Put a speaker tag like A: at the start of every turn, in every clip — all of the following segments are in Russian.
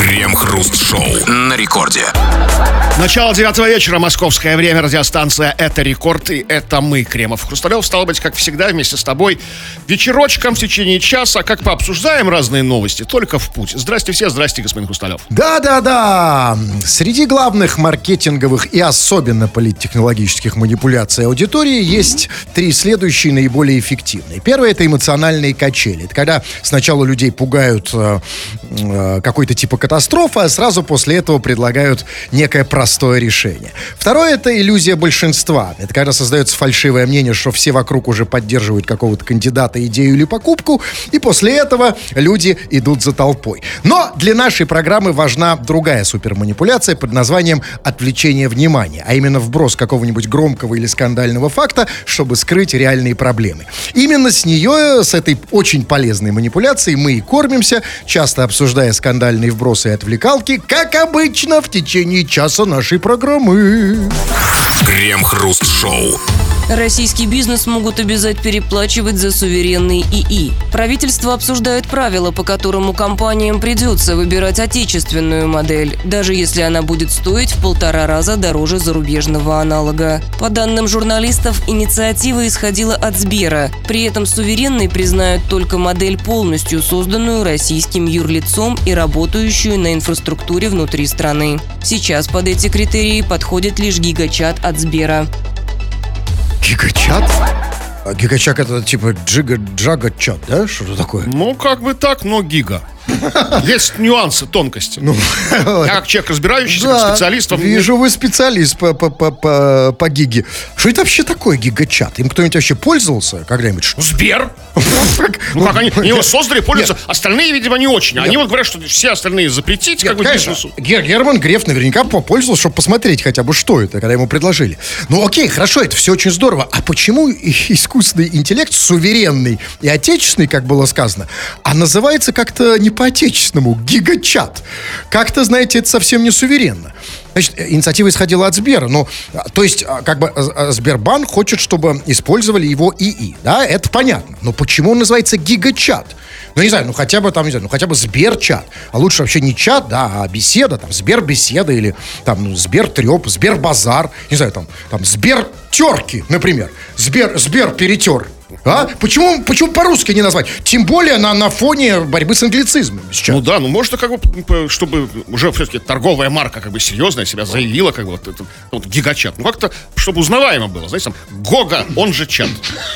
A: Крем-хруст-шоу на рекорде.
B: Начало 9 вечера, московское время, радиостанция «Это рекорд», и это мы, Кремов Хрусталев. Стало быть, как всегда, вместе с тобой вечерочком в течение часа, как пообсуждаем разные новости, только в путь. Здрасте все, здрасте, господин Хрусталев.
C: Да. Среди главных маркетинговых и особенно политтехнологических манипуляций аудитории есть три следующие наиболее эффективные. Первое — это эмоциональные качели. Это когда сначала людей пугают какой-то типа катастрофы, а сразу после этого предлагают некое простое решение. Второе — это иллюзия большинства. Это когда создается фальшивое мнение, что все вокруг уже поддерживают какого-то кандидата, идею или покупку, и после этого люди идут за толпой. Но для нашей программы важна другая суперманипуляция под названием «отвлечение внимания», а именно вброс какого-нибудь громкого или скандального факта, чтобы скрыть реальные проблемы. Именно с нее, с этой очень полезной манипуляцией мы и кормимся, часто обсуждая скандальные вбросы и отвлекалки, как обычно, в течение часа нашей программы.
A: Крем-хруст-шоу.
D: Российский бизнес могут обязать переплачивать за суверенный ИИ. Правительство обсуждает правила, по которому компаниям придется выбирать отечественную модель, даже если она будет стоить в 1,5 раза дороже зарубежного аналога. По данным журналистов, инициатива исходила от Сбера. При этом суверенной признают только модель, полностью созданную российским юрлицом и работающую на инфраструктуре внутри страны. Сейчас под эти критерии подходит лишь гигачат от Сбера.
C: Гигачат? Гигачат — это типа джага-чат, да? Что-то такое?
B: Ну, как бы так, но гига. Есть нюансы, тонкости. Я как человек, разбирающийся, как специалист.
C: Вижу, вы специалист по гиге. Что это вообще такое гигачат? Им кто-нибудь вообще пользовался когда-нибудь?
B: Сбер. Ну как они его создали, пользуются. Остальные, видимо, не очень. Они вот говорят, что все остальные запретить, как бы бизнесу.
C: Герман Греф наверняка попользовался, чтобы посмотреть хотя бы, что это, когда ему предложили. Ну окей, хорошо, это все очень здорово. А почему искусственный интеллект суверенный и отечественный, как было сказано, а называется как-то не по-отечественному, гигачат? Как-то, знаете, это совсем не суверенно. Значит, инициатива исходила от Сбера. Ну, то есть, как бы Сбербанк хочет, чтобы использовали его ИИ. Да, это понятно. Но почему он называется гигачат? Ну, не знаю, хотя бы Сберчат. А лучше вообще не чат, да, а беседа, там, Сбербеседа или там, Сбертреп, Сбербазар, не знаю, там Сбертерки, например. Сбер-перетер. А? Почему по-русски не назвать? Тем более на фоне борьбы с англицизмом сейчас.
B: Ну да, может, как бы, чтобы уже все-таки торговая марка как бы серьезная себя заявила, как бы вот гигачат. Ну как-то, чтобы узнаваемо было, знаете, там, Гога, он же чат.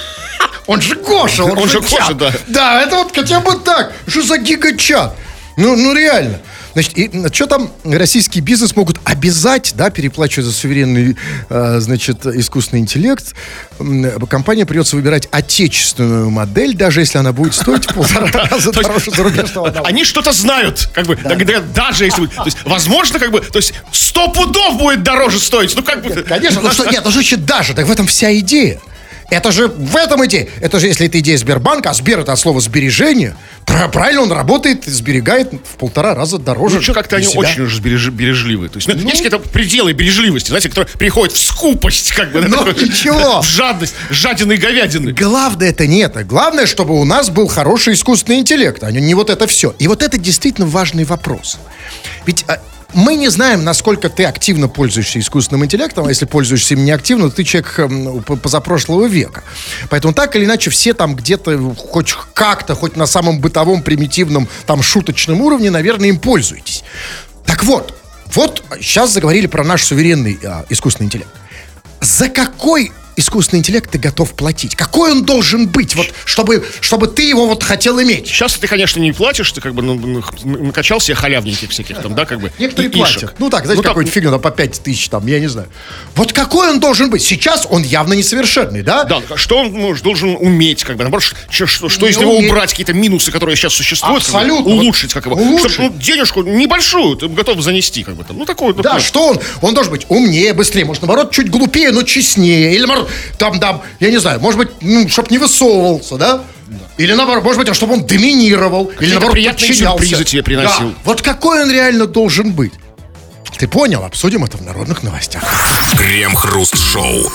C: Он же Гоша, он же
B: Гоша, да.
C: Да, это вот хотя бы так. Что за гигачат? Ну реально. Значит, и что там российский бизнес могут обязать, да, переплачивать за суверенный, искусственный интеллект. Компания придется выбирать отечественную модель, даже если она будет стоить в 1,5 раза дороже зарубежного аналога.
B: Они что-то знают, как бы, даже если... То есть, возможно, как бы, то есть, 100 пудов будет дороже стоить. Ну, как бы...
C: Конечно, это же еще даже, так в этом вся идея. Это же в этом идея. Это же, если это идея Сбербанка, а Сбер — это от слова сбережение, правильно, он работает, сберегает в 1,5 раза дороже.
B: Ну, что как-то они очень уже бережливые. То есть, есть какие-то пределы бережливости, знаете, которые переходят в скупость, как бы.
C: Ну, ничего.
B: В жадность, жадины и говядины.
C: Главное это не это. Главное, чтобы у нас был хороший искусственный интеллект, а не вот это все. И вот это действительно важный вопрос. Ведь... мы не знаем, насколько ты активно пользуешься искусственным интеллектом, а если пользуешься им неактивно, то ты человек позапрошлого века. Поэтому так или иначе все там где-то хоть как-то, хоть на самом бытовом, примитивном, там шуточном уровне, наверное, им пользуетесь. Так вот сейчас заговорили про наш суверенный искусственный интеллект. За какой искусственный интеллект ты готов платить? Какой он должен быть, вот, чтобы ты его вот хотел иметь?
B: Сейчас ты, конечно, не платишь, ты как бы накачал себе халявненьких всяких там, да, как бы.
C: Некоторые платят. Ну так, знаете, какой-нибудь фигня по 5000 там, я не знаю. Вот какой он должен быть? Сейчас он явно несовершенный, да?
B: Да, что он должен уметь, как бы, наоборот, что из него убрать, какие-то минусы, которые сейчас существуют,
C: абсолютно,
B: как бы, улучшить, как его, чтобы денежку небольшую ты готов занести, как бы там, такой.
C: Да, что он должен быть умнее, быстрее, может, наоборот, чуть глупее, но честнее, или, наоборот, там, я не знаю, может быть, чтобы не высовывался, да? Или наоборот, может быть, чтобы он доминировал, или наоборот,
B: приятные сюрпризы тебе приносил.
C: Да. Вот какой он реально должен быть? Ты понял? Обсудим это в народных новостях.
A: Крем-хруст-шоу.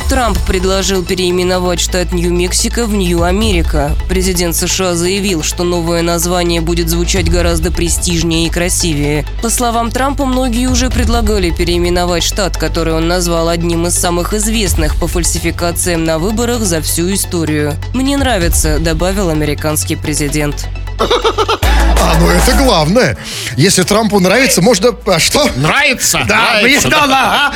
D: Трамп предложил переименовать штат Нью-Мексико в Нью-Америка. Президент США заявил, что новое название будет звучать гораздо престижнее и красивее. По словам Трампа, многие уже предлагали переименовать штат, который он назвал одним из самых известных по фальсификациям на выборах за всю историю. «Мне нравится», — добавил американский президент.
C: Ну это главное. Если Трампу нравится, можно... что?
B: Нравится?
C: Да,
B: Нравится, да.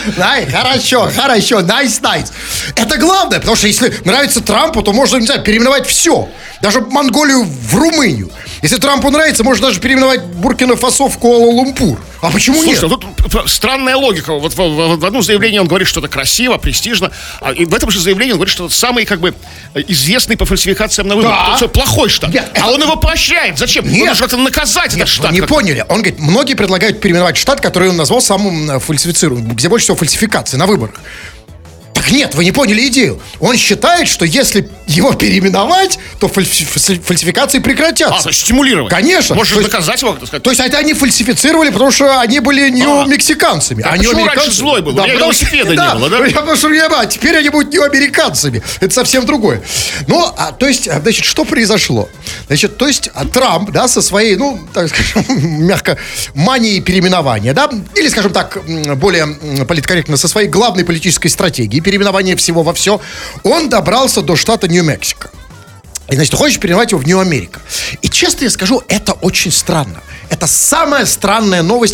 C: Хорошо, nice. Это главное, потому что если нравится Трампу, то можно, не знаю, переименовать все. Даже Монголию в Румынию. Если Трампу нравится, можно даже переименовать Буркина-Фасо в Куала-Лумпур. А почему нет?
B: Слушай, тут странная логика. Вот в одном заявлении он говорит, что это красиво, престижно, и в этом же заявлении он говорит, что это самый, известный по фальсификациям на выборах.
C: Да.
B: Это плохой штат.
C: Нет,
B: а он его поощряет. Зачем?
C: Нет.
B: Он же как-то наказать этот штат.
C: Вы не поняли. Он говорит, многие предлагают переименовать штат, который он назвал самым фальсифицируемым, где больше всего фальсификаций на выборах. Так нет, вы не поняли идею. Он считает, что если его переименовать, то фальсификации прекратятся.
B: значит, стимулировать.
C: Конечно.
B: Можешь
C: То есть-
B: наказать его, так сказать.
C: То есть это они фальсифицировали, потому что они были неомексиканцами.
B: Так почему раньше злой был? У меня
C: потому что-
B: велосипеда не было, да?
C: Потому что теперь они будут неамериканцами. Это совсем другое. Ну, то есть, значит, что произошло? Значит, то есть, Трамп, да, со своей, так скажем, мягко, манией переименования, да, или, скажем так, более политкорректно, со своей главной политической стратегией переименования всего во все, он добрался до штата Нью-Мексико. И, значит, хочешь переименовать его в Нью-Америка. И честно я скажу, это очень странно. Это самая странная новость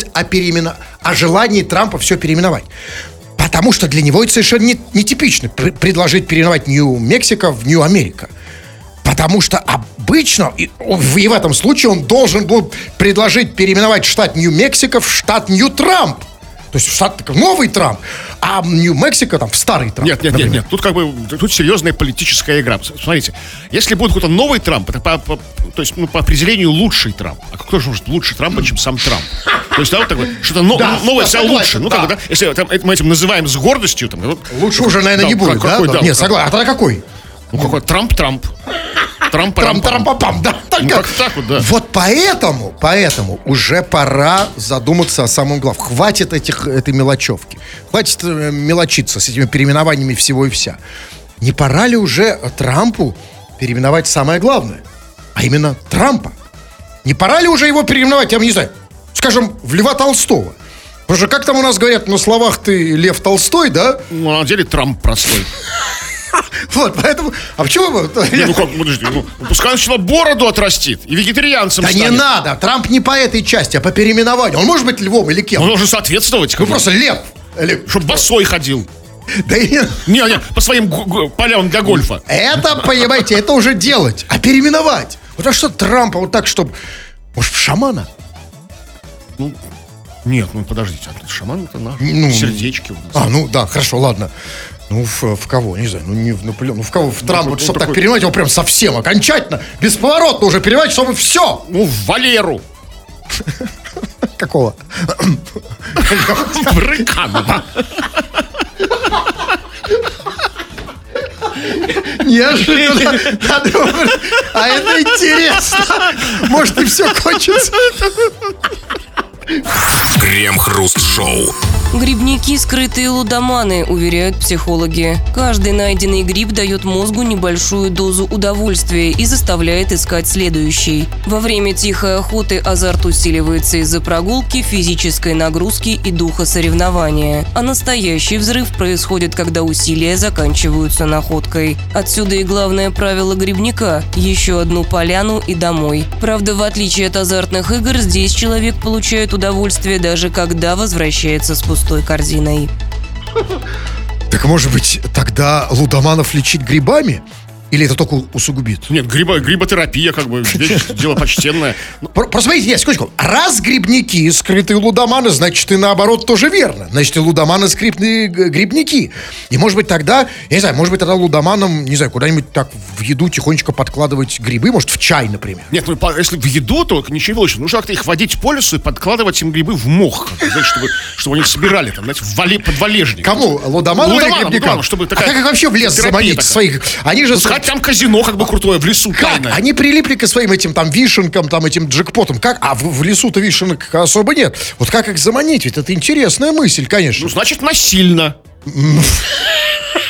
C: о желании Трампа все переименовать. Потому что для него это совершенно нетипично предложить переименовать Нью-Мексико в Нью-Америка. Потому что обычно, и в этом случае он должен был предложить переименовать штат Нью-Мексико в штат Нью-Трамп. То есть в штат новый Трамп, а Нью-Мексико там в старый Трамп.
B: Нет. Тут серьезная политическая игра. Смотрите, если будет какой-то новый Трамп, это по определению лучший Трамп. А кто же может лучше Трампа, чем сам Трамп? То есть, что-то новое, лучше. Если мы этим называем с гордостью,
C: лучше уже, наверное, не будет, да? Нет, согласен. А тогда какой?
B: Какой Трамп?
C: Трам-тарам-пам, да.
B: Как так вот, да.
C: Вот поэтому уже пора задуматься о самом главном. Хватит этой мелочевки. Хватит мелочиться с этими переименованиями всего и вся. Не пора ли уже Трампу переименовать самое главное? А именно Трампа. Не пора ли уже его переименовать, я не знаю, скажем, в Льва Толстого? Потому что как там у нас говорят, на словах ты Лев Толстой, да?
B: На деле Трамп простой.
C: Вот, поэтому... А почему...
B: Подожди, пускай он сначала бороду отрастит и вегетарианцем
C: Да
B: станет.
C: не надо, Трамп не по этой части, а по переименованию. Он может быть львом или кем?
B: Он должен соответствовать.
C: Просто лев.
B: Чтобы босой ходил.
C: Да и...
B: Не, по своим полям для гольфа.
C: Это, понимаете, это уже делать. А переименовать? Вот а что Трампа вот так, чтобы... Может, в шамана?
B: Нет, подождите, шаман это наш.
C: Ну,
B: сердечки. Вот,
C: да, хорошо, ладно. В кого? Не знаю, не в Наполеона. В кого? В Трампа, вот, чтобы так переименовать его прям совсем, окончательно, бесповоротно уже переименовать, чтобы все.
B: В Валеру.
C: Какого?
B: Брыканова.
C: Неожиданно. А это интересно. Может, и все кончится.
A: Крем-хруст-шоу.
D: Грибники – скрытые лудоманы, уверяют психологи. Каждый найденный гриб дает мозгу небольшую дозу удовольствия и заставляет искать следующий. Во время тихой охоты азарт усиливается из-за прогулки, физической нагрузки и духа соревнования. А настоящий взрыв происходит, когда усилия заканчиваются находкой. Отсюда и главное правило грибника – еще одну поляну и домой. Правда, в отличие от азартных игр, здесь человек получает удовольствие даже когда возвращается с пустой корзиной.
C: Так, может быть, тогда лудоманов лечить грибами? Или это только усугубит?
B: Нет, гриботерапия, вещь, дело почтенное.
C: Просто смотрите, нет, секундочку. Раз грибники скрытые лудоманы, значит, и наоборот тоже верно. Значит, и лудоманы скрытые грибники. И, может быть, тогда, я не знаю, может быть, тогда лудоманам, не знаю, куда-нибудь так в еду тихонечко подкладывать грибы, может, в чай, например.
B: Нет, если в еду, то ничего лучше. Нужно как-то их водить по лесу и подкладывать им грибы в мох. Чтобы они собирали там, знаете, под валежник.
C: Кому? Лудоманам или грибникам?
B: Чтобы
C: а как их вообще в лес заманить своих? Они же...
B: Там казино крутое, в лесу тайное.
C: Они прилипли к своим этим там вишенкам, там этим джекпотам. Как? А в лесу-то вишенок особо нет. Вот как их заманить? Ведь это интересная мысль, конечно.
B: Значит, насильно.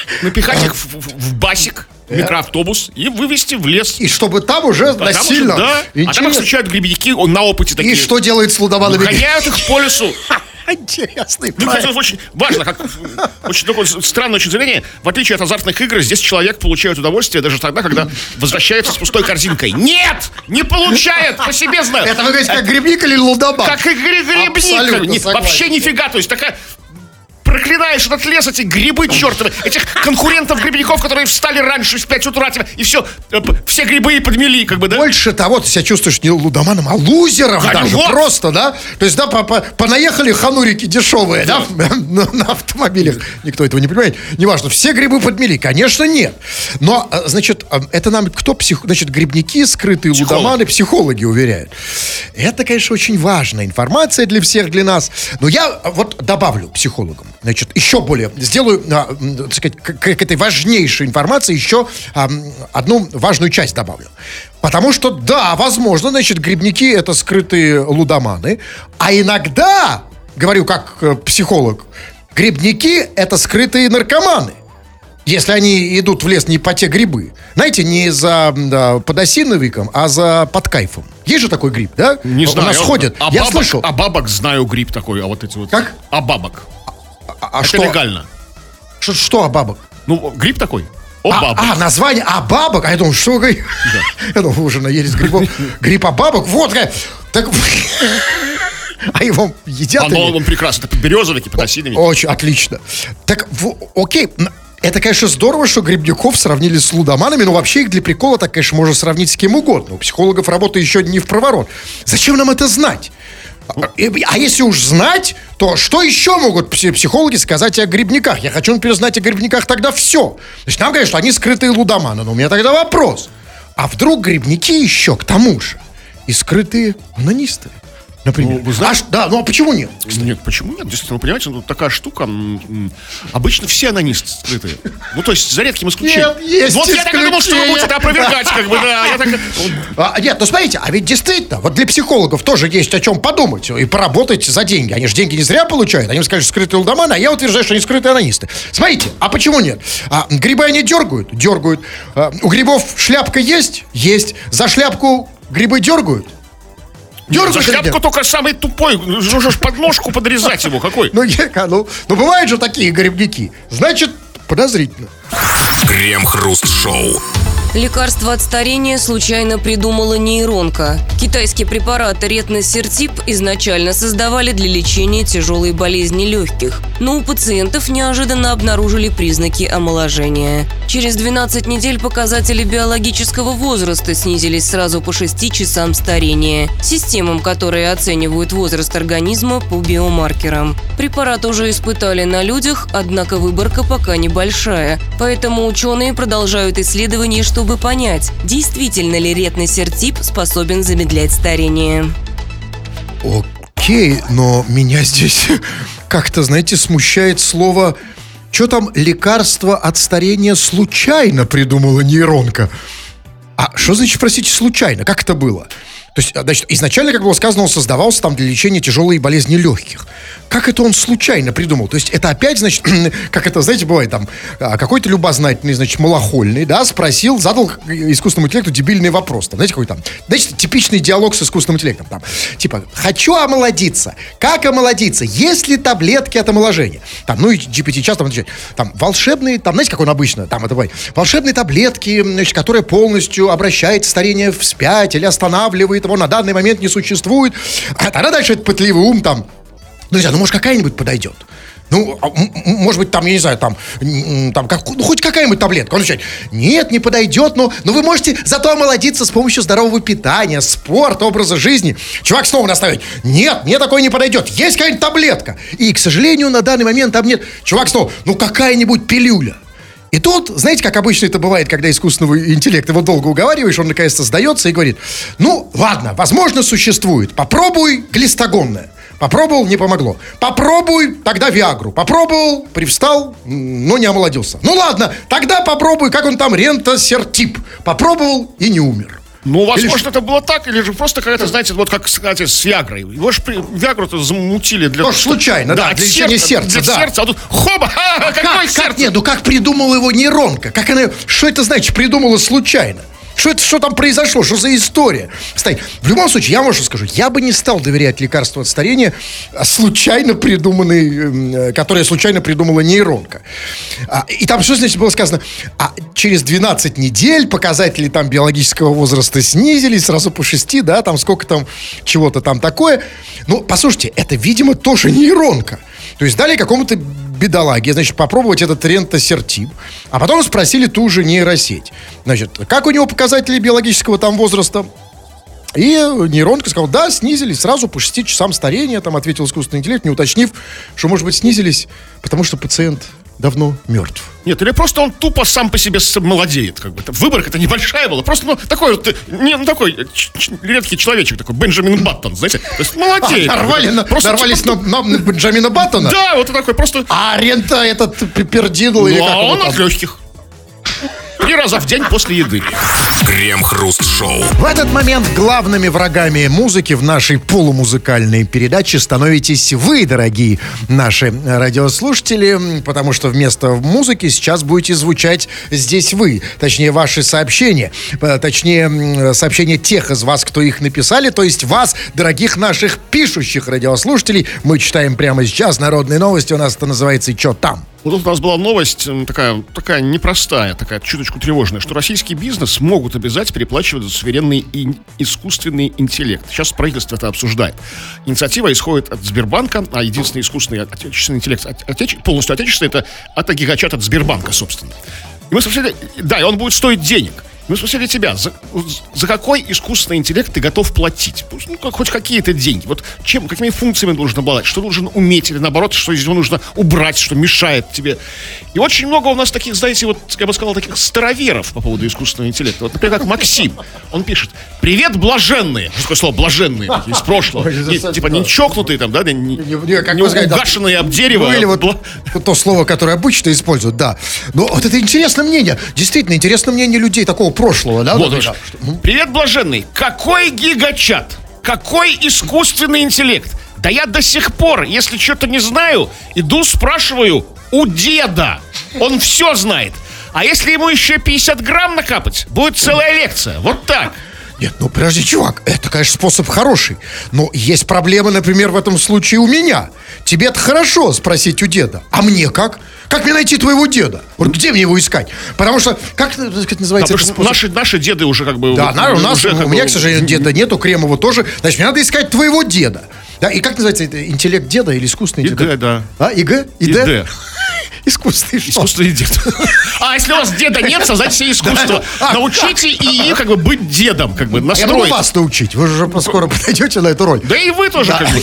B: напихать их в басик, в микроавтобус и вывезти в лес.
C: И чтобы там уже насильно...
B: Да. А там их встречают грибники на опыте такие.
C: И что делает с лудоманами?
B: Гоняют их по лесу.
C: Интересный
B: Ну,
C: проект.
B: это очень важно, как очень такое странное очень заявление. В отличие от азартных игр, здесь человек получает удовольствие даже тогда, когда возвращается с пустой корзинкой. Нет! Не получает! По себе знаю.
C: Это вы говорите, как грибник или лудоман?
B: Как и грибник.
C: Абсолютно согласен.
B: Вообще нифига. То есть такая... Проклинаешь этот лес, эти грибы чертовы, этих конкурентов-грибников, которые встали раньше в 5 утра, все грибы и подмели, как бы, да?
C: Больше того, ты себя чувствуешь не лудоманом, а лузером даже,
B: вот.
C: просто, да? То есть, да, понаехали ханурики дешевые, да, на автомобилях. Никто этого не понимает. Неважно, все грибы подмели, конечно, нет. Но, значит, это нам кто значит, грибники, скрытые лудоманы, психологи уверяют. Это, конечно, очень важная информация для всех, для нас. Но я вот добавлю психологам. Значит, еще более сделаю, так сказать, к этой важнейшей информации еще одну важную часть добавлю. Потому что, да, возможно, значит, грибники — это скрытые лудоманы, а иногда, говорю как психолог, грибники — это скрытые наркоманы. Если они идут в лес не по те грибы. Знаете, не за подосиновиком, а за под кайфом. Есть же такой гриб, да?
B: Не знаю.
C: У нас ходят. Я слышал.
B: А бабок знаю гриб такой, а вот эти вот...
C: Как?
B: А бабок.
C: А
B: это
C: что?
B: легально.
C: Что обабок?
B: Ну, гриб такой. Бабок.
C: Название обабок. А я думал, что вы... Я думал, вы уже наелись грибов. Гриб обабок. Вот как. Так... А его едят?
B: Он прекрасно. Это подберезовики, подосиновики.
C: Очень отлично. Так, окей. Это, конечно, здорово, что грибников сравнили с лудоманами, но вообще их для прикола так, конечно, можно сравнить с кем угодно. У психологов работа еще не в проворот. Зачем нам это знать? А если уж знать, то что еще могут психологи сказать о грибниках? Я хочу, например, знать о грибниках тогда все. Значит, нам говорят, что они скрытые лудоманы. Но у меня тогда вопрос. А вдруг грибники еще, к тому же, и скрытые анонисты? Например.
B: Ну, вы знаете,
C: да, ну а почему нет?
B: Нет, почему нет? Действительно, вы понимаете, тут такая штука. Обычно все анонисты скрытые. Ну, то есть, за редким исключением.
C: Нет, есть
B: вот я так и думал, что вы будете это опровергать, как бы, да. Я так...
C: Нет, ну смотрите, а ведь действительно, вот для психологов тоже есть о чем подумать и поработать за деньги. Они же деньги не зря получают. Они скажут, скрытые лудоманы, а я утверждаю, что они скрытые анонисты. Смотрите, а почему нет? Грибы они дергают? Дергают. У грибов шляпка есть? Есть. За шляпку грибы дергают?
B: За шляпку только самый тупой. Нужно ж подложку подрезать его. Какой?
C: Ну, бывают же такие грибники. Значит, подозрительно.
A: Крем-хруст-шоу.
D: Лекарство от старения случайно придумала нейронка. Китайский препарат ретносертип изначально создавали для лечения тяжелой болезни легких, но у пациентов неожиданно обнаружили признаки омоложения. Через 12 недель показатели биологического возраста снизились сразу по 6 часам старения, системам, которые оценивают возраст организма по биомаркерам. Препарат уже испытали на людях, однако выборка пока небольшая, поэтому ученые продолжают исследования, чтобы понять, действительно ли ретносертип способен замедлять старение.
C: Окей, но меня здесь как-то, знаете, смущает слово... Что там лекарство от старения случайно придумала нейронка? А что значит, простите, случайно? Как это было? То есть, значит, изначально, как было сказано, он создавался там для лечения тяжелой болезни легких. Как это он случайно придумал? То есть, это опять, значит, как это, знаете, бывает там, какой-то любознательный, значит, малохольный, да, спросил, задал искусственному интеллекту дебильный вопрос. Там, знаете, какой там, значит, типичный диалог с искусственным интеллектом. Там, типа, хочу омолодиться. Как омолодиться? Есть ли таблетки от омоложения? Там, ну и GPT часто отвечает. Там, волшебные, там, знаете, как он обычно, там, это бывает, волшебные таблетки, значит, которые полностью обращают старение вспять или останавливает его, на данный момент не существует. А тогда дальше этот пытливый ум там, друзья, ну, может, какая-нибудь подойдет? Ну, может быть, там, я не знаю, там хоть какая-нибудь таблетка. Он отвечает, нет, не подойдет, но вы можете зато омолодиться с помощью здорового питания, спорта, образа жизни. Чувак снова настаивает, нет, мне такое не подойдет, есть какая-нибудь таблетка. И, к сожалению, на данный момент там нет. Чувак снова, ну, какая-нибудь пилюля. И тут, знаете, как обычно это бывает, когда искусственного интеллекта его долго уговариваешь, он наконец-то сдается и говорит, ну, ладно, возможно, существует, попробуй глистогонное. Попробовал, не помогло. Попробуй, тогда Виагру. Попробовал, привстал, но не омолодился. Ну ладно, тогда попробуй, как он там, рентосертип. Попробовал и не умер.
B: Ну, возможно, это было так, или же просто какая-то, знаете, вот как, кстати, с Виагрой. Его же Виагру-то замутили для...
C: Тоже случайно, да, для лечения сердца.
B: Для сердца, а тут хоба, какое сердце?
C: Нет, как придумала его нейронка? Что это значит, придумала случайно? Что там произошло? Что за история? Кстати, в любом случае, я вам что скажу. Я бы не стал доверять лекарству от старения, которое случайно придумала нейронка. И там что, значит, было сказано? Через 12 недель показатели там биологического возраста снизились сразу по 6, да, там сколько там, чего-то там такое. Ну, послушайте, это, видимо, тоже нейронка. То есть дали какому-то бедолаге, значит, попробовать этот рентосертиб, а потом спросили ту же нейросеть. Значит, как у него показатели биологического там возраста? И нейронка сказала, да, снизились сразу по 6 часам старения, там ответил искусственный интеллект, не уточнив, что, может быть, снизились, потому что пациент давно мертв.
B: Нет, или просто он тупо сам по себе молодеет, как бы. Выборка-то небольшая была, просто, такой вот, такой редкий человечек, такой Бенджамин Баттон, знаете, то есть молодеет.
C: Нарвались на Бенджамина Баттона?
B: Да, вот такой просто...
C: А рента этот пердидл или как
B: он от легких. 3 раза в день после еды.
A: Крем-хруст-шоу.
C: В этот момент главными врагами музыки в нашей полумузыкальной передаче становитесь вы, дорогие наши радиослушатели, потому что вместо музыки сейчас будете звучать здесь вы, точнее ваши сообщения, точнее сообщения тех из вас, кто их написали, то есть вас, дорогих наших пишущих радиослушателей. Мы читаем прямо сейчас народные новости, у нас это называется «И чё там?».
B: Вот тут у нас была новость такая непростая, такая чуточку тревожная, что российский бизнес могут обязать переплачивать за суверенный и искусственный интеллект. Сейчас правительство это обсуждает. Инициатива исходит от Сбербанка, а единственный искусственный отечественный интеллект, полностью отечественный, это гигачат от Сбербанка, собственно. И мы спросили, да, и он будет стоить денег. Мы спросили тебя, за какой искусственный интеллект ты готов платить? Хоть какие-то деньги. Вот какими функциями должен обладать? Что должен уметь? Или наоборот, что из него нужно убрать, что мешает тебе? И очень много у нас таких, знаете, вот, я бы сказал, таких староверов по поводу искусственного интеллекта. Вот, например, как Максим. Он пишет: «Привет, блаженные». Что такое слово «блаженные»? Из прошлого. Типа не чокнутые там, да? Не угашенные об дерево.
C: Или вот то слово, которое обычно используют, да. Но вот это интересное мнение. Действительно, интересное мнение людей такого прошлого, да?
B: Вот, привет, блаженный. Какой гигачат? Какой искусственный интеллект? Да я до сих пор, если что-то не знаю, иду спрашиваю у деда. Он все знает. А если ему еще 50 грамм накапать, будет целая лекция. Вот так.
C: Нет, ну подожди, чувак, это, конечно, способ хороший. Но есть проблема, например, в этом случае у меня. Тебе-то хорошо спросить у деда. А мне как? Как мне найти твоего деда? Вот где мне его искать? Потому что, как называется
B: этот способ? Наши деды уже как бы...
C: Да, у меня, к сожалению, деда нету, Кремова тоже. Значит, мне надо искать твоего деда. Да, и как называется это? Интеллект деда или искусственный интеллект?
B: ИД, да.
C: А, ИГ?
B: ИД.
C: Искусственный что?
B: Искусственный дед. А если у вас деда нет, создайте себе искусство. Научите ИИ как бы быть дедом, как бы настроить.
C: Я могу вас научить, вы же скоро подойдете на эту роль.
B: Да и вы тоже как бы.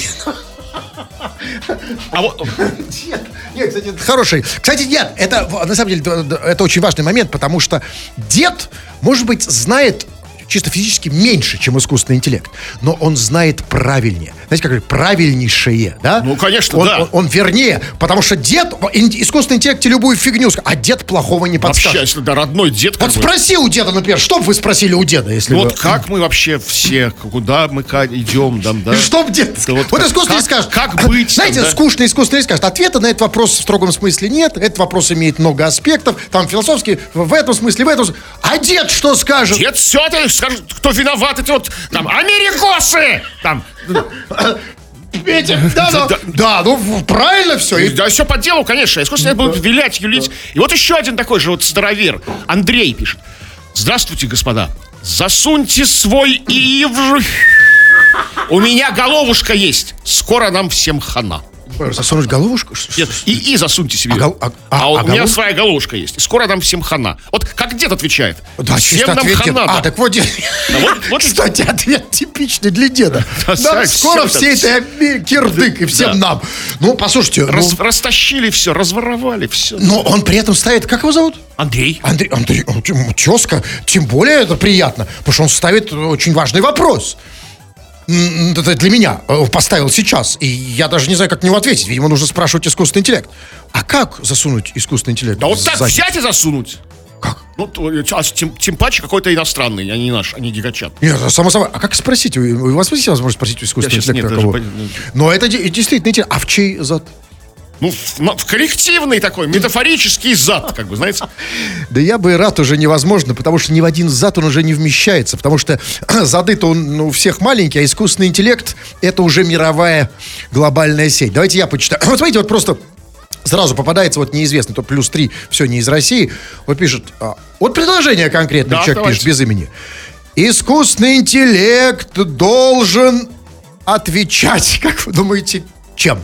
B: А вот...
C: Нет, кстати, это хороший. Кстати, нет, это, на самом деле, это очень важный момент, потому что дед, может быть, знает чисто физически меньше, чем искусственный интеллект, но он знает правильнее. Знаете, как говорят, правильнейшее, да?
B: Ну, конечно, да.
C: Он вернее, потому что дед, искусственный интеллект тебе любую фигню скажет, а дед плохого не подскажет.
B: Вообще, если да, родной дед...
C: Вот спроси у деда, например, что бы вы спросили у деда, если
B: вот как мы вообще все, куда мы идем, да?
C: Что бы дед сказал? Вот искусственный скажет.
B: Как быть?
C: Знаете,
B: там, да?
C: скучный искусственный скажет, ответа на этот вопрос в строгом смысле нет, этот вопрос имеет много аспектов, там философский, в этом смысле, в этом. А дед что скажет?
B: Дед все это скажет, кто виноват, эти вот там америкосы, там...
C: Да, ну правильно все.
B: Да, все по делу, конечно. Искусственно будут вилять, юлить. И вот еще один такой же вот старовер. Андрей пишет: «Здравствуйте, господа. Засуньте свой ИИ в... У меня головушка есть. Скоро нам всем хана».
C: Засунуть головушку?
B: Нет, ИИ засуньте себе. У меня своя головушка есть. И скоро нам всем хана. Вот как дед отвечает.
C: Да,
B: всем нам
C: ответ
B: хана.
C: Да. Так вот, дед. Кстати, ответ типичный для деда. Да, скоро все это кирдык и всем нам. Ну, послушайте.
B: Растащили все, разворовали все.
C: Но он при этом ставит, как его зовут?
B: Андрей,
C: тезка. Тем более это приятно, потому что он ставит очень важный вопрос. Это для меня поставил сейчас. И я даже не знаю, как на него ответить. Видимо, нужно спрашивать искусственный интеллект. А как засунуть искусственный интеллект?
B: Да вот так взять и засунуть.
C: Как?
B: Ну, тем паче какой-то иностранный, а не наш, а не гигачат.
C: Нет, само собой. А как спросить? У вас есть возможность спросить у искусственного интеллекта? Но это действительно интересно. А в чей зад?
B: Ну, в коллективный такой, метафорический зад, как бы, знаете.
C: Да я бы рад уже невозможно, потому что ни в один зад он уже не вмещается, потому что зады-то у всех маленькие, а искусственный интеллект — это уже мировая глобальная сеть. Давайте я почитаю. Вот смотрите, вот просто сразу попадается вот неизвестный, то +3, все не из России. Вот пишет, вот предложение конкретное,
B: да,
C: человек
B: давайте.
C: пишет без имени. Искусственный интеллект должен отвечать, как вы думаете, чем?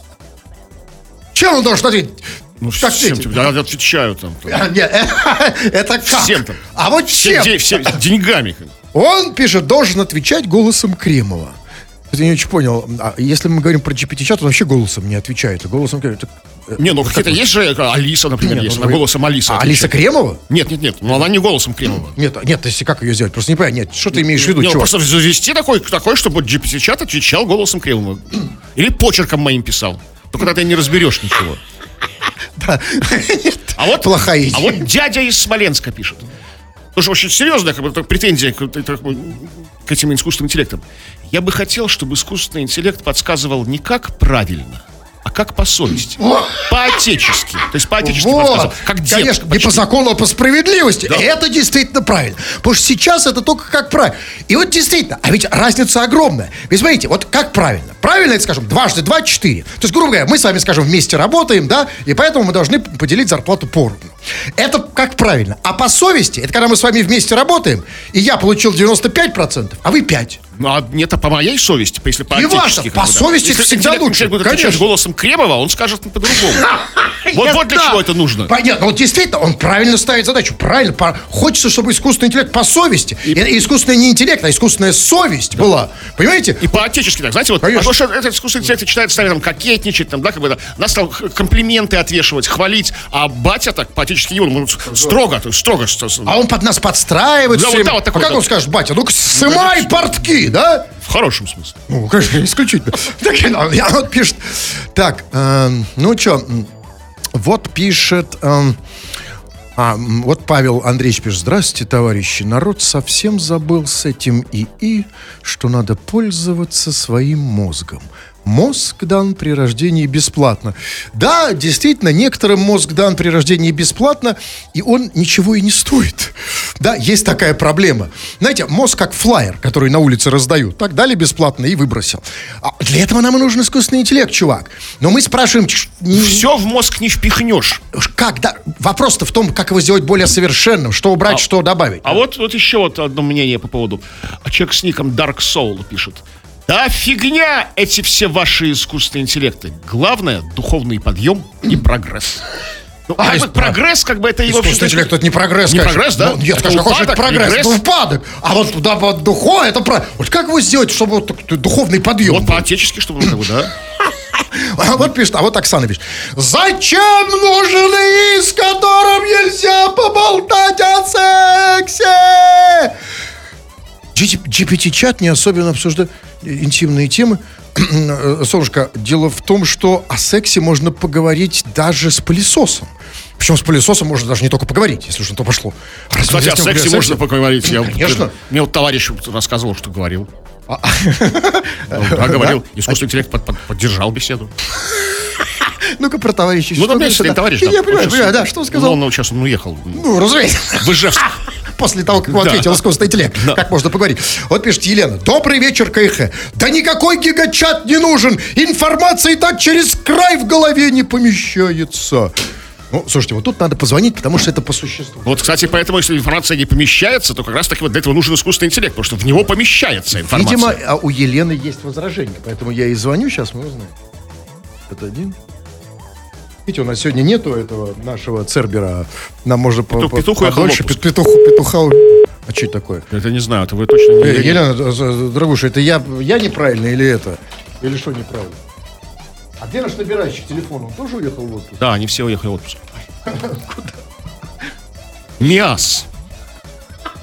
C: Чем он должен ответить?
B: Ну,
C: как
B: всем,
C: ответить?
B: я отвечаю там.
C: Нет, это как?
B: Всем там.
C: А вот чем?
B: Все деньгами.
C: Он пишет, должен отвечать голосом Кремова. Я не очень понял. А если мы говорим про GPT-чат, он вообще голосом не отвечает. А голосом Кремова...
B: Не, ну какие-то есть же, Алиса, например,
C: Нет,
B: есть.
C: ну,
B: Она голосом Алиса отвечает.
C: Алиса Кремова?
B: Нет, но она не голосом Кремова.
C: Нет, если как ее сделать? Просто не понимаю. Нет, что ты имеешь в виду,
B: Не,
C: чувак?
B: просто завести такой, чтобы GPT-чат отвечал голосом Кремова. Или почерком моим писал. Только тогда ты не разберешь ничего.
C: Да.
B: А вот,
C: плохая идея.
B: А вот дядя из Смоленска пишет. Потому что очень серьезная претензия к этим искусственным интеллектам. Я бы хотел, чтобы искусственный интеллект подсказывал не как правильно, а как по совести. По-отечески. То есть по-отечески подсказывал. Как дед.
C: Конечно, не
B: почти.
C: по закону, а по справедливости.
B: Да.
C: Это действительно правильно. Потому что сейчас это только как правильно. И вот действительно, а ведь разница огромная. Вы смотрите, вот как правильно? Правильно это, скажем, 2 × 2 = 4. То есть, грубо говоря, мы с вами, скажем, вместе работаем, да, и поэтому мы должны поделить зарплату поровну. Это как правильно. А по совести, это когда мы с вами вместе работаем, и я получил 95%, а вы 5%.
B: Ну, а нет, а по моей совести, если по-отечески.
C: по совести это всегда лучше.
B: Если будет отвечать голосом Кремова, он скажет по-другому. Вот для чего это нужно.
C: Понятно, вот действительно, он правильно ставит задачу. Правильно. Хочется, чтобы искусственный интеллект по совести. И искусственный не интеллект, а искусственная совесть была. Понимаете?
B: И по-отечески так, знаете, вот, потому что этот искусственный интеллект начинает стали там кокетничать, там, да, как бы, нас там комплименты отвешивать, хвалить, а батя так по-отечески не он строго, то есть строго.
C: А он под нас подстраивает.
B: Да,
C: все
B: вот,
C: время.
B: да, вот такой,
C: а как
B: да.
C: он скажет, батя, ну-ка сымай портки, да?
B: В хорошем смысле.
C: Ну, конечно, исключительно. Вот пишет. Так, ну что, вот пишет... Вот Павел Андреевич пишет. Здравствуйте, товарищи. Народ совсем забыл с этим ИИ, что надо пользоваться своим мозгом. Мозг дан при рождении бесплатно. Да, действительно, некоторым мозг дан при рождении бесплатно, и он ничего и не стоит. Да, есть такая проблема. Знаете, мозг как флаер, который на улице раздают. Так, дали бесплатно и выбросил. А для этого нам и нужен искусственный интеллект, чувак. Но мы спрашиваем...
B: Все в мозг не впихнешь.
C: Как? Да, вопрос-то в том, как его сделать более совершенным. Что убрать, что добавить.
B: А вот еще вот одно мнение по поводу. Человек с ником Dark Soul пишет. Да фигня эти все ваши искусственные интеллекты. Главное — духовный подъем и прогресс. Ну, прогресс, как бы это его...
C: Искусственный интеллект — это не прогресс,
B: не
C: конечно.
B: прогресс, да?
C: Ну, нет,
B: это
C: конечно, это прогресс,
B: регресс.
C: это упадок. А вот туда вот духовно, это про... Вот как его сделать, чтобы вот духовный подъем
B: Вот
C: был?
B: по-отечески, чтобы, как бы, да?
C: А вот пишет, а вот Оксана пишет. Зачем нужен ИИ, с которым нельзя поболтать о сексе? GPT-чат не особенно обсуждает интимные темы. Солнышко, дело в том, что о сексе можно поговорить даже с пылесосом. Причем с пылесосом можно даже не только поговорить, если уж на то пошло.
B: Кстати, о сексе можно поговорить.
C: Конечно.
B: Мне вот товарищ рассказывал, что говорил. Да, говорил. Искусственный интеллект поддержал беседу.
C: Ну-ка, про товарища.
B: Ну, там есть товарищ.
C: Я понимаю, да, что он сказал?
B: Ну, сейчас он уехал.
C: Ну, разумеется.
B: В Ижевск.
C: После того, как он ответил искусственный интеллект. Как можно поговорить? Вот пишет Елена. Добрый вечер, КХ. Да никакой гигачат не нужен. Информация и так через край в голове не помещается. Ну, слушайте, вот тут надо позвонить, потому что это по существу.
B: Вот, кстати, поэтому, если информация не помещается, то как раз-таки вот для этого нужен искусственный интеллект, потому что в него помещается информация.
C: Видимо, у Елены есть возражение, поэтому я ей звоню, сейчас мы узнаем. Это один. Видите, у нас сегодня нету этого нашего Цербера. Нам можно
B: Петух уехал в
C: подольше.
B: отпуск.
C: Петуха. А что это такое?
B: Это не знаю, это вы точно не...
C: Елена, дорогуша, это я неправильно или это? Или что неправильно? А где наш набирающий телефон? Он тоже уехал в отпуск?
B: Да, они все уехали в отпуск. Куда? МИАС.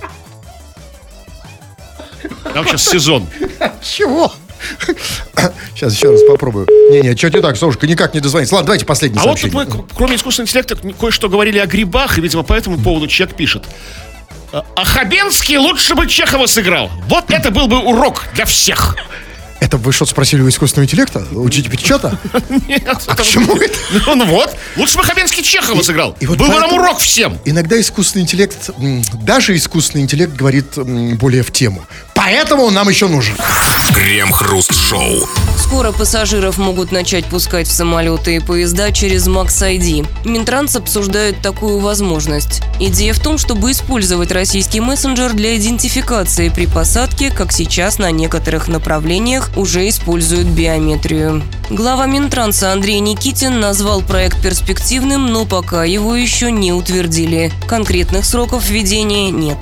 B: Там сейчас сезон.
C: Чего? Сейчас еще раз попробую. Не, что не так, Сошка, никак не дозвонится. Ладно, давайте последнее сообщение.
B: Вот тут мы, кроме искусственного интеллекта, кое-что говорили о грибах, и, видимо, по этому поводу человек пишет. А Хабенский лучше бы Чехова сыграл. Вот это был бы урок для всех.
C: Это вы что-то спросили у искусственного интеллекта? Учите печата?
B: Нет,
C: А к чему это?
B: Ну вот, лучше бы Хабенский Чехова сыграл.
C: вот
B: Был бы нам
C: поэтому
B: урок всем.
C: Иногда искусственный интеллект, даже искусственный интеллект говорит более в тему. Поэтому он нам еще нужен.
A: Крем-хруст-шоу.
D: Скоро пассажиров могут начать пускать в самолеты и поезда через Max ID. Минтранс обсуждает такую возможность. Идея в том, чтобы использовать российский мессенджер для идентификации при посадке, как сейчас на некоторых направлениях уже используют биометрию. Глава Минтранса Андрей Никитин назвал проект перспективным, но пока его еще не утвердили. Конкретных сроков введения нет.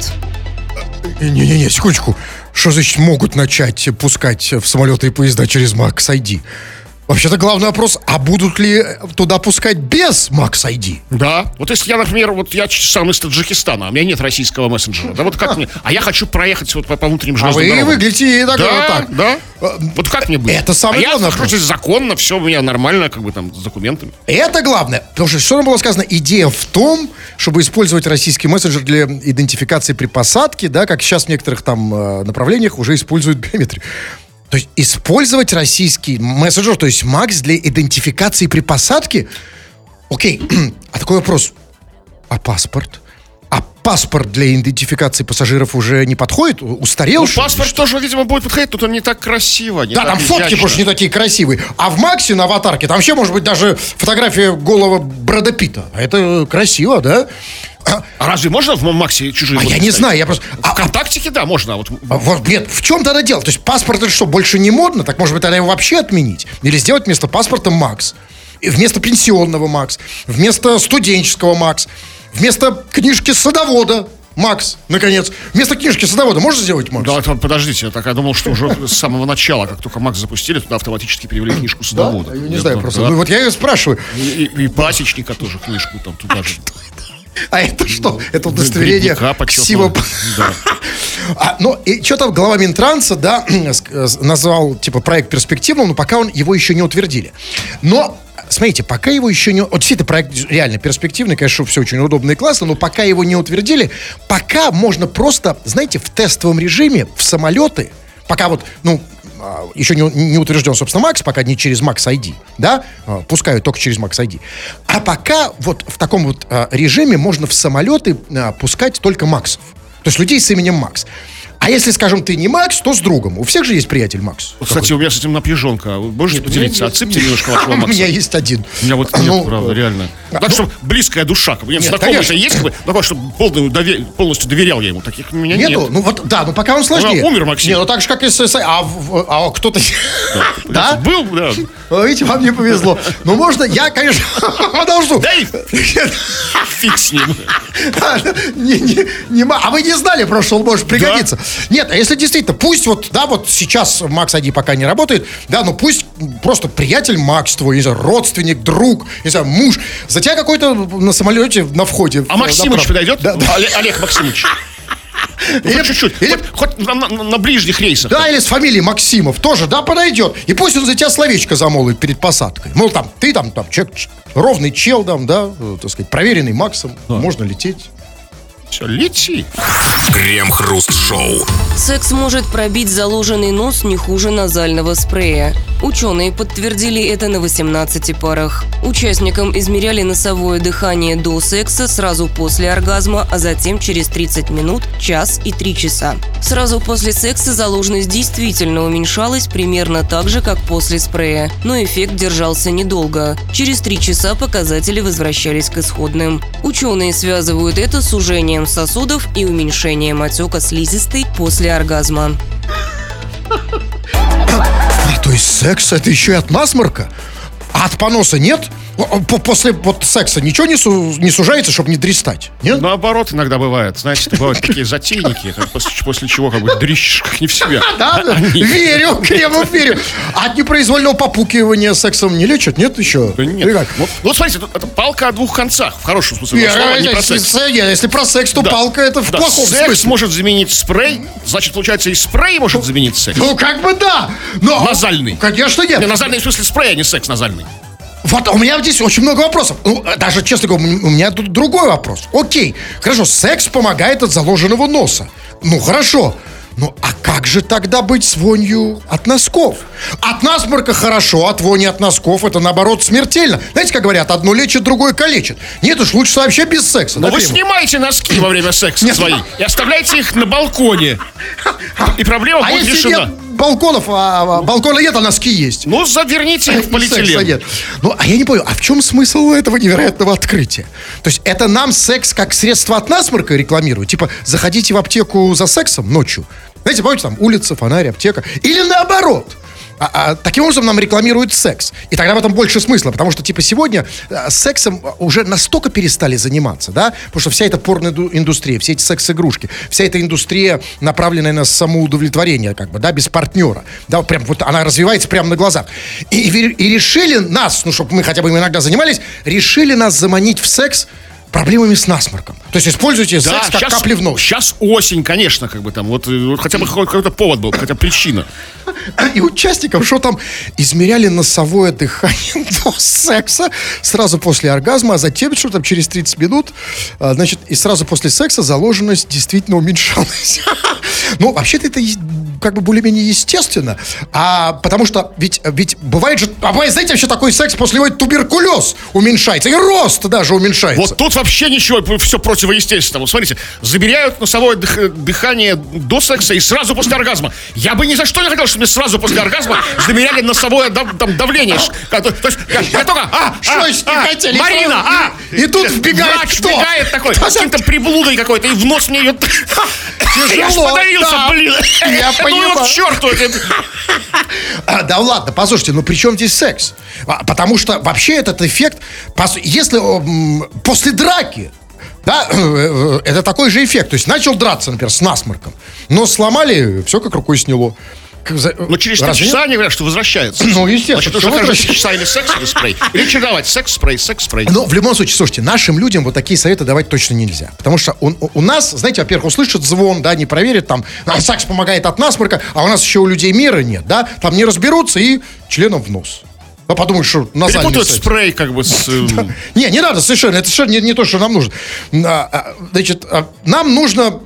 C: Не, секундочку. Что значит могут начать пускать в самолеты и поезда через Max ID? Вообще-то главный вопрос, а будут ли туда пускать без Max ID?
B: Да, вот если я, например, вот я сам из Таджикистана, а у меня нет российского мессенджера, да вот как мне, а я хочу проехать вот по внутренним
C: А
B: железным
C: вы
B: дорогам.
C: выглядите вот так.
B: Да, вот как мне быть?
C: Это самое
B: я
C: главное.
B: нахожусь законно, все у меня нормально, как бы там с документами.
C: Это главное, потому что что было сказано, идея в том, чтобы использовать российский мессенджер для идентификации при посадке, да, как сейчас в некоторых там направлениях уже используют биометрию. То есть использовать российский мессенджер, то есть Max, для идентификации при посадке? Окей, а такой вопрос, а паспорт? А паспорт для идентификации пассажиров уже не подходит? Устарел?
B: Ну,
C: что ли?
B: паспорт тоже, видимо, будет подходить, тут он не так красиво. Не
C: Да,
B: так
C: там фотки
B: изящно.
C: больше не такие красивые. А в Максе на аватарке там вообще может быть даже фотография голого Брэда Питта. А это красиво, да?
B: А разве можно в Максе чужие
C: А
B: фотки
C: я не
B: ставить?
C: знаю, я просто...
B: ВКонтактике, да, можно. А вот
C: Вот, нет, в чем тогда дело? То есть паспорт это что, больше не модно? Так может быть тогда его вообще отменить? Или сделать вместо паспорта Макс? И вместо пенсионного Макс? Вместо студенческого Макс? Вместо книжки садовода Макс, наконец. Вместо книжки садовода можно сделать Макс?
B: Да, это, подождите, я думал, что уже с самого начала, как только Макс запустили, туда автоматически перевели книжку садовода.
C: Я не знаю просто.
B: Да.
C: Ну, вот я ее спрашиваю.
B: И пасечника тоже книжку там туда же.
C: А это что? Это удостоверение
B: Грибника почетного.
C: КСИВа. Ну, и что там глава Минтранса, да, назвал, типа, проект перспективным, но пока его еще не утвердили. Но, смотрите, пока его еще не... Вот действительно, проект реально перспективный, конечно, все очень удобно и классно, но пока его не утвердили, пока можно просто, знаете, в тестовом режиме в самолеты, пока вот, ну, еще не утвержден, собственно, Макс, пока не через Max ID, да, пускают только через Max ID. А пока вот в таком вот режиме можно в самолеты пускать только Максов. То есть людей с именем Макс. А если, скажем, ты не Макс, то с другом. У всех же есть приятель Макс.
B: Кстати, у меня с этим напряженка. Вы можете поделиться? Отсыпьте немножко вашего
C: У
B: Макса.
C: меня есть один.
B: У меня вот нет, правда, реально. Так, чтобы близкая душа. Нет, знакомый есть, как бы, такой, чтобы полностью доверял я ему. Таких у меня нет.
C: Нету? Ну вот, да, ну пока он сложнее.
B: Умер Максим.
C: Не, ну так же, как и СССР. А кто-то... Да?
B: Был, да.
C: Видите, вам не повезло. Ну можно, я, конечно, подожду.
B: Да и фиг с ним.
C: А вы не знали просто, что он может пригодиться. Нет, а если действительно, пусть вот, да, вот сейчас Max ID пока не работает, да, но пусть просто приятель Макс твой, не знаю, родственник, друг, не знаю, муж, за тебя какой-то на самолете на входе.
B: А Максимыч подойдет?
C: Да.
B: Олег Максимыч.
C: Или
B: Чуть-чуть. Хоть на ближних рейсах.
C: Да, или с фамилией Максимов тоже, да, подойдет. И пусть он за тебя словечко замолвит перед посадкой. Мол, там, ты там человек, ровный чел, там, да, так сказать, проверенный Максом, можно лететь.
B: Все, лети.
A: Крем-хруст-шоу.
D: Секс может пробить заложенный нос не хуже назального спрея. Ученые подтвердили это на 18 парах. Участникам измеряли носовое дыхание до секса, сразу после оргазма, а затем через 30 минут, час и 3 часа. Сразу после секса заложенность действительно уменьшалась примерно так же, как после спрея, но эффект держался недолго. Через 3 часа показатели возвращались к исходным. Ученые связывают это с сужением сосудов и уменьшением отека слизистой после оргазма.
C: То есть секс это еще и от насморка? А от поноса нет? После вот секса ничего не сужается, чтобы не дристать? Нет?
B: Наоборот, иногда бывает. Знаете, бывают такие затейники, после чего как бы дрищешь как не в себя.
C: Да, верю, Кремов, верю. А от непроизвольного попукивания сексом не лечат? Нет еще?
B: Да нет. Вот смотрите, это палка о двух концах, в хорошем смысле слова, не про секс.
C: Если про секс, то палка это в плохом
B: смысле. Секс
C: смысле.
B: может заменить спрей, значит, получается, и спрей может заменить секс.
C: Ну, как бы да. Но,
B: Назальный.
C: Конечно, нет.
B: Не, назальный в смысле спрей, а не секс назальный.
C: Вот, у меня здесь очень много вопросов. Ну, даже, честно говоря, у меня тут другой вопрос. Окей, хорошо, секс помогает от заложенного носа. Ну, хорошо. Ну, а как же тогда быть с вонью от носков? От насморка хорошо, от вони от носков это, наоборот, смертельно. Знаете, как говорят, одно лечит, другое калечит. Нет уж, лучше вообще без секса.
B: Но вы снимаете носки во время секса свои и оставляете их на балконе. И проблема будет решена.
C: Нет балконов, балкона нет, а носки есть.
B: Ну, заверните их в полиэтилен.
C: Нет. Ну, а я не понял, а в чем смысл этого невероятного открытия? То есть это нам секс как средство от насморка рекламируют? Типа, заходите в аптеку за сексом ночью. Знаете, помните, там улица, фонарь, аптека. Или наоборот. Таким образом нам рекламируют секс. И тогда в этом больше смысла, потому что, типа, сегодня сексом уже настолько перестали заниматься, да, потому что вся эта порноиндустрия, все эти секс-игрушки, вся эта индустрия, направленная на самоудовлетворение, как бы, да, без партнера, да, прям вот она развивается прямо на глазах. И решили нас, ну, чтобы мы хотя бы им иногда занимались, решили нас заманить в секс проблемами с насморком. То есть используйте секс как капли в нос.
B: Сейчас осень, конечно, как бы там, вот хотя бы какой-то повод был, хотя бы причина.
C: И участникам, что там, измеряли носовое дыхание до секса сразу после оргазма, а затем, что там через 30 минут, значит, и сразу после секса заложенность действительно уменьшалась. Ну, вообще-то это как бы более-менее естественно. Потому что ведь бывает же, знаете, вообще такой секс, после него туберкулез уменьшается, и рост даже уменьшается.
B: Вот тут вообще ничего, все противоестественного. Смотрите, замеряют носовое дыхание до секса и сразу после оргазма. Я бы ни за что не хотел, чтобы мне сразу после оргазма замеряли носовое давление. То есть, я только,
C: что хотели?
B: Марина,
C: и тут вбегает
B: врач
C: кто?
B: вбегает такой, с каким-то приблудой какой-то, и в нос мне ее... Я ж подавился,
C: да.
B: блин.
C: Я понимаю.
B: Ну его к черту.
C: Да ладно, послушайте, ну при чем здесь секс? Потому что вообще этот эффект, если после драки, да, это такой же эффект. То есть начал драться, например, с насморком, но сломали, все как рукой сняло.
B: Но через 3 часа они говорят, что возвращается.
C: Ну, естественно.
B: Значит, уже каждые 3 часа или секс, или спрей. Или чередовать секс-спрей.
C: Но в любом случае, слушайте, нашим людям вот такие советы давать точно нельзя. Потому что у нас, знаете, во-первых, услышат звон, да, не проверят, там, секс помогает от насморка, а у нас еще у людей мира нет, да, там не разберутся и членом в нос. Ну, подумаешь, что назальный
B: перепутают
C: секс.
B: спрей как бы с...
C: Не надо совершенно, это совершенно не то, что нам нужно. Значит, нам нужно...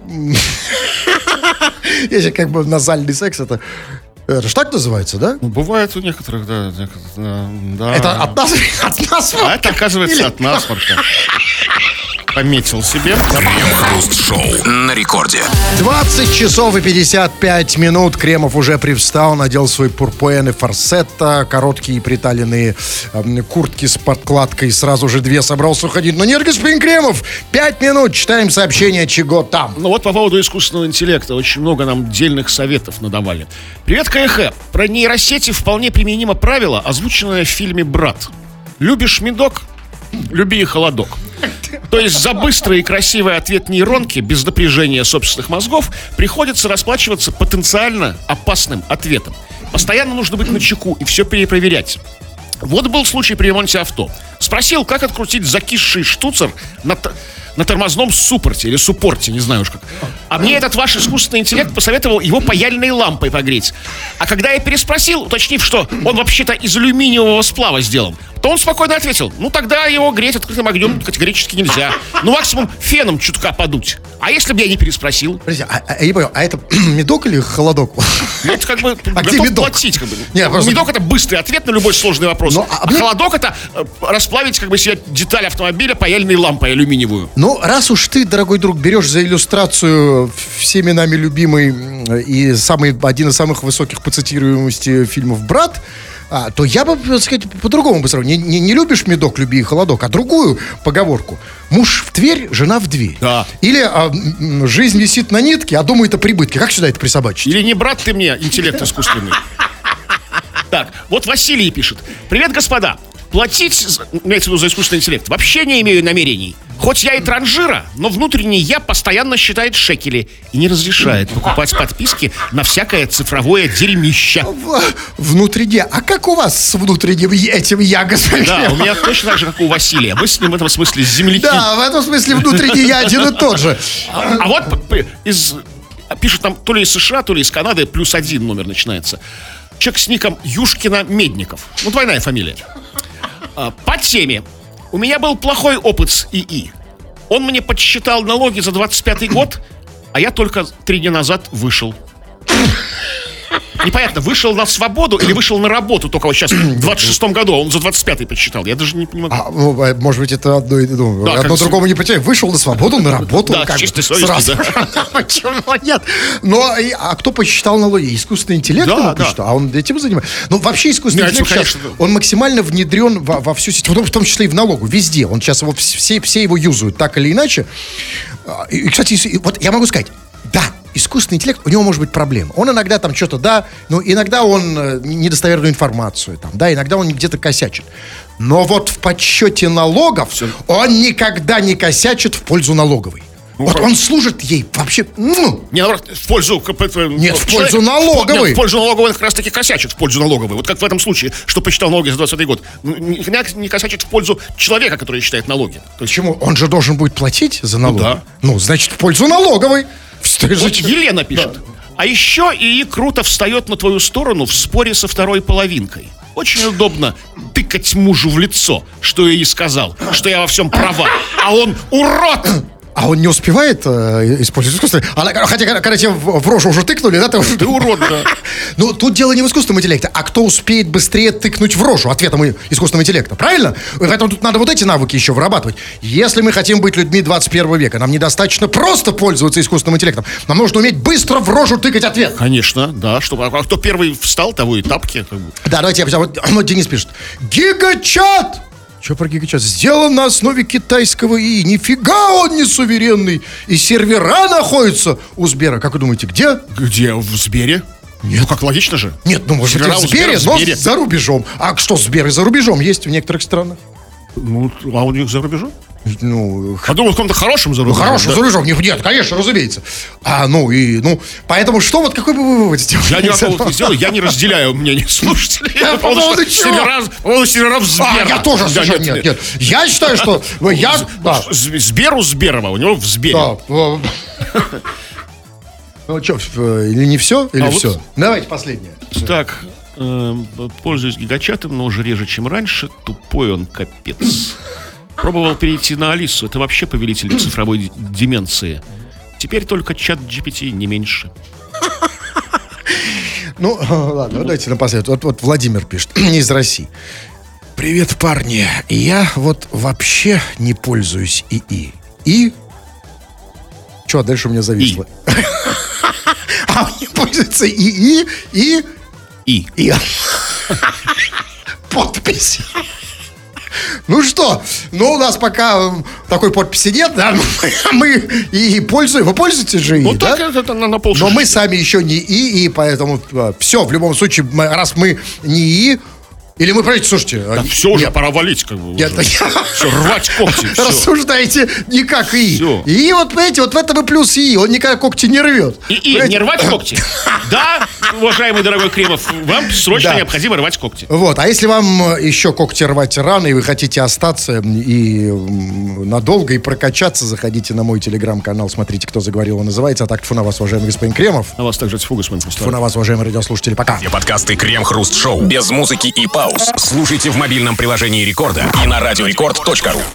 C: Если как бы назальный секс, это же так называется, да?
B: Бывает у некоторых, да.
C: Это от насморка?
B: А это, оказывается, от насморка. Пометил себе.
A: Крем-хруст-шоу на рекорде.
C: 20 часов и 55 минут. Кремов уже привстал, надел свой пурпуэн и форсетто, короткие приталенные куртки с подкладкой. Сразу же 2 собрался уходить. Но нет, господин Кремов, 5 минут, читаем сообщение, чего там.
B: Ну вот по поводу искусственного интеллекта очень много нам дельных советов надавали. Привет, КХ. Про нейросети вполне применимо правило, озвученное в фильме «Брат». Любишь медок? Люби и холодок. То есть за быстрый и красивый ответ нейронки без напряжения собственных мозгов приходится расплачиваться потенциально опасным ответом. Постоянно нужно быть начеку и все перепроверять. Вот был случай при ремонте авто. Спросил, как открутить закисший штуцер на тормозном суппорте или суппорте, не знаю уж как. А мне этот ваш искусственный интеллект посоветовал его паяльной лампой погреть. А когда я переспросил, уточнив, что он вообще-то из алюминиевого сплава сделан, то он спокойно ответил: ну тогда его греть открытым огнем категорически нельзя. Ну максимум феном чутка подуть. А если бы я не переспросил?
C: Подожди, я не понял, а это медок или холодок?
B: Ну это как бы
C: где медок?
B: платить. Как бы.
C: Не, просто...
B: Медок — это быстрый ответ на любой сложный вопрос.
C: Но,
B: а холодок — это расплавить как бы себе деталь автомобиля паяльной лампой алюминиевую.
C: Ну, раз уж ты, дорогой друг, берешь за иллюстрацию всеми нами любимый и один из самых высоких по цитируемости фильмов «Брат», то я бы, так сказать, по-другому бы сравнил. Не любишь медок, люби и холодок, а другую поговорку. Муж в Тверь, жена в дверь.
B: Да.
C: Или жизнь висит на нитке, а думает о прибытке. Как сюда это присобачить?
B: Или не брат ты мне, интеллект искусственный. Так, вот Василий пишет. Привет, господа. Платить, имеется в виду за искусственный интеллект, вообще не имею намерений. Хоть я и транжира, но внутренний я постоянно считает шекели и не разрешает покупать подписки на всякое цифровое дерьмище.
C: Внутренне. А как у вас с внутренним этим я, господин?
B: Да, у меня точно так же, как у Василия. Мы с ним в этом смысле земляки.
C: Да, в этом смысле внутренний я один и тот же.
B: А вот пишут там то ли из США, то ли из Канады, +1 номер начинается. Человек с ником Юшкина Медников. Ну, двойная фамилия. По теме. У меня был плохой опыт с ИИ. Он мне подсчитал налоги за 25-й год, а я только 3 дня назад вышел. Непонятно, вышел на свободу или вышел на работу только вот сейчас, в 26-м году, а он за 25-й подсчитал. Я даже не могу.
C: Может быть, это одно другому не потеряет. Вышел на свободу, на работу.
B: Да, с чистой совестью, да.
C: Почему нет? А кто посчитал налоги? Искусственный интеллект?
B: Да.
C: А он этим занимается? Ну, вообще искусственный интеллект сейчас, он максимально внедрен во всю систему, в том числе и в налогу, везде. Он сейчас, все его юзают так или иначе. И, кстати, вот я могу сказать, да, искусственный интеллект, у него может быть проблема. Он иногда там что-то, да, но иногда он недостоверную информацию, там, да, иногда он где-то косячит. Но вот в подсчете налогов он никогда не косячит в пользу налоговой. Вот он служит ей вообще,
B: Не, наоборот, в пользу...
C: Нет, в пользу налоговой.
B: Нет, в пользу налоговой он как раз-таки косячит в пользу налоговой. Вот как в этом случае, что посчитал налоги за 20 год. Не косячит в пользу человека, который считает налоги. То есть...
C: Почему? Он же должен будет платить за налоги.
B: Да.
C: Ну, значит, в пользу налоговой.
B: Вот Елена пишет. Да. А еще ИИ круто встает на твою сторону в споре со второй половинкой. Очень удобно тыкать мужу в лицо, что я ей сказал, что я во всем права. А он урод!
C: А он не успевает использовать искусственный? Хотя, когда тебе в рожу уже тыкнули, да?
B: Ты урод, да.
C: Ну, тут дело не в искусственном интеллекте, а кто успеет быстрее тыкнуть в рожу ответом искусственного интеллекта. Правильно? Поэтому тут надо вот эти навыки еще вырабатывать. Если мы хотим быть людьми 21 века, нам недостаточно просто пользоваться искусственным интеллектом. Нам нужно уметь быстро в рожу тыкать ответ.
B: Конечно, да. А кто первый встал, того и тапки.
C: Да, давайте я... Вот Денис пишет. Гигачат! Что про гигачат? Сделан на основе китайского ИИ. Нифига он не суверенный. И сервера находятся у Сбера. Как вы думаете, где?
B: Где? В Сбере? Нет. Ну, как логично же.
C: Нет, ну, может быть, в Сбере, но за рубежом. А что, Сбер и за рубежом есть в некоторых странах?
B: Ну, а у них за рубежом?
C: Ну,
B: я думаю, в каком-то хорошем за рубежом.
C: Хорошем за рубежом. Нет, конечно, разумеется. Поэтому что, вот какой бы вы вывод сделали?
B: Я никакого сделаю, я не разделяю мнение слушателей.
C: По поводу
B: серверов Сбера.
C: Я тоже совершенно нет. Я считаю, что...
B: Сберу Сберова, у него в Сбере.
C: Ну что, или не все, или все? Давайте последнее.
B: Так, пользуюсь гигачатом, но уже реже, чем раньше. Тупой он, капец. Пробовал перейти на Алису. Это вообще повелитель цифровой деменции. Теперь только чат GPT, не меньше. Ну, ладно, давайте напоследок. Вот Владимир пишет, из России. Привет, парни. Я вот вообще не пользуюсь ИИ. И... Что, дальше у меня зависло? А он не пользуется ИИ и... Подпись. Ну что, у нас пока такой подписи нет, да, мы и пользуем. Вы пользуетесь же ИИ, ну, да? Это на полшишки. Но мы сами еще не ИИ, поэтому все, в любом случае, раз мы не ИИ, или мы, слушайте... Да все уже, пора валить, как бы. Все, рвать когти, все. Рассуждаете не как ИИ. Все. И вот, понимаете, вот в этом и плюс ИИ, он никогда когти не рвет. ИИ, не рвать когти? Да, уважаемый дорогой Кремов, вам срочно необходимо рвать когти. Вот, а если вам еще когти рвать рано, и вы хотите остаться и надолго, и прокачаться, заходите на мой телеграм-канал, смотрите, кто заговорил, он называется. А так, тьфу на вас, уважаемый господин Кремов. На вас также тьфу, господин Пустов. Тьфу на вас, уважаемые радиослушатели, пока.
A: Все подкасты Крем-Хруст Шоу без музыки и пауз слушайте в мобильном приложении Рекорда и на радиорекорд.ру.